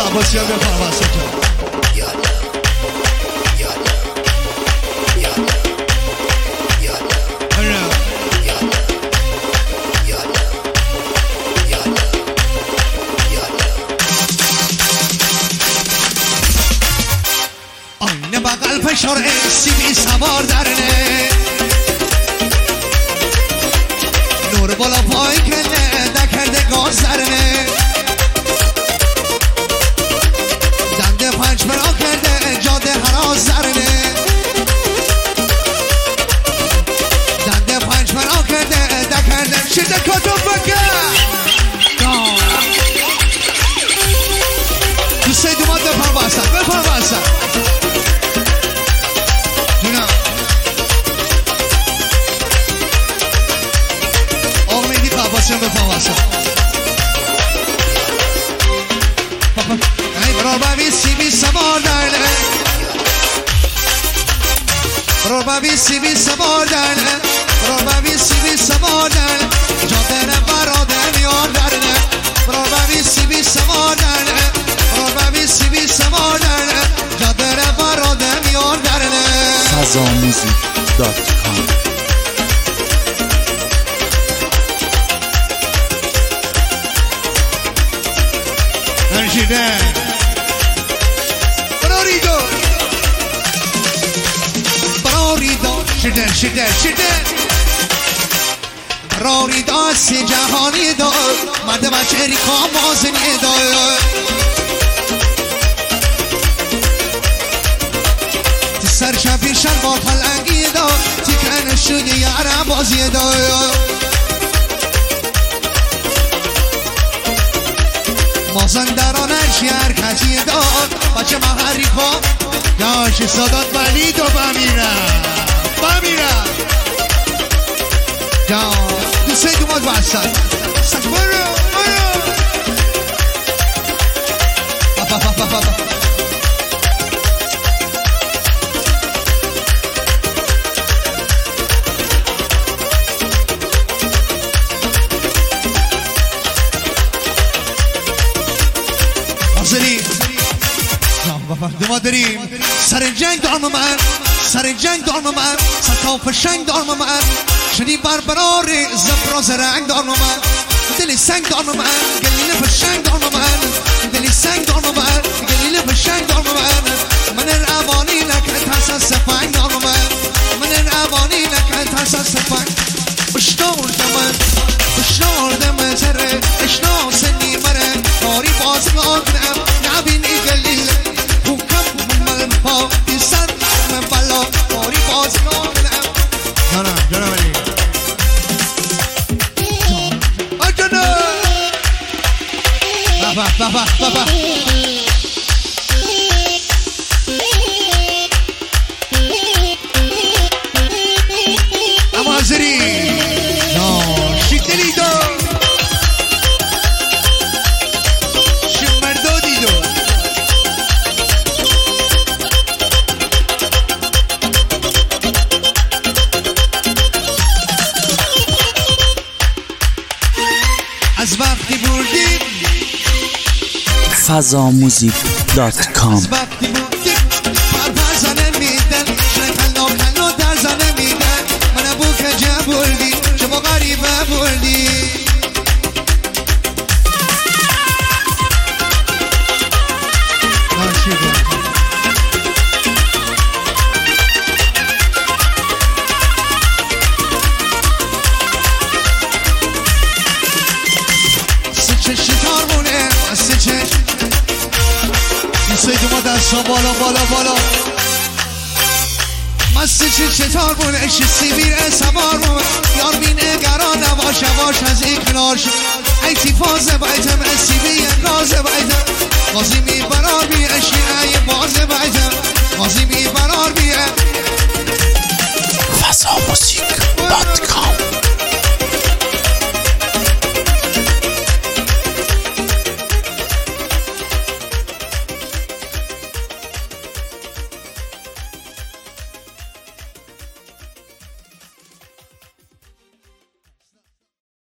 عباسیان بفرما سجا آینه بغل فشار سیبی سوار درنه نور بالا پای کنه دکرده گاز درنه دنده پنج برا کرده جاده هراز درنه دنده پنج برا کرده دکرده شده کتو بکر دوسته دومات بپروازن جونم آقا میدی قباسیان بپروازن ای برا ببی سیبی سوار درنه برا ببی سیبی سوار درنه برا ببی سیبی سوار درنه جاده براده میار درنه برا ببی سیبی سوار درنه برا ببی سیبی سوار درنه جاده براده میار درنه fazamusic.com نرشیده براریدو براریدو شده براریدو سی جهانی دو مرد بچه ریکا مازنی دو تی سر شبی شن با پلنگی دو تی کنشونی یارم بازی دو مازندرانش حرکتی داد بچه محری کن یاشی صدات ولی دو بمیرم یا دوسته دومات بستن سک برو ما داریم سر جنگ دارم من سر کاف شنگ دارم من شدی بربرار زبراز رنگ دارم من دلی سنگ دارم من گلیله پشنگ دارم من دلی سنگ دارم من گلیله پشنگ دارم من روانی نکن ترس از سفنگ دارم من روانی نکن ترس از سفنگ اشناردم تره اشناسنی مره کاری بازی آدنم نبینی گلیله پا بیسن من بلا باری باز کنم جانم علی آجانم بابا اما حضری شکلی دو از وقتی بردیم fazamusic.com از وقتی بردیم پر زنه میدن کلو در زنه میدن من بو که جه بردی شما غریبه بردی سیدوما دستا بالا مست چطور بونه شستی بیره سوار بونه یار بینه گران نواش از این کنار شد ایتی فازه بایتم اسیبی رازه بایتم غازی می برار بیه شیعه بازه بایتم غازی می برار بیه fazamusic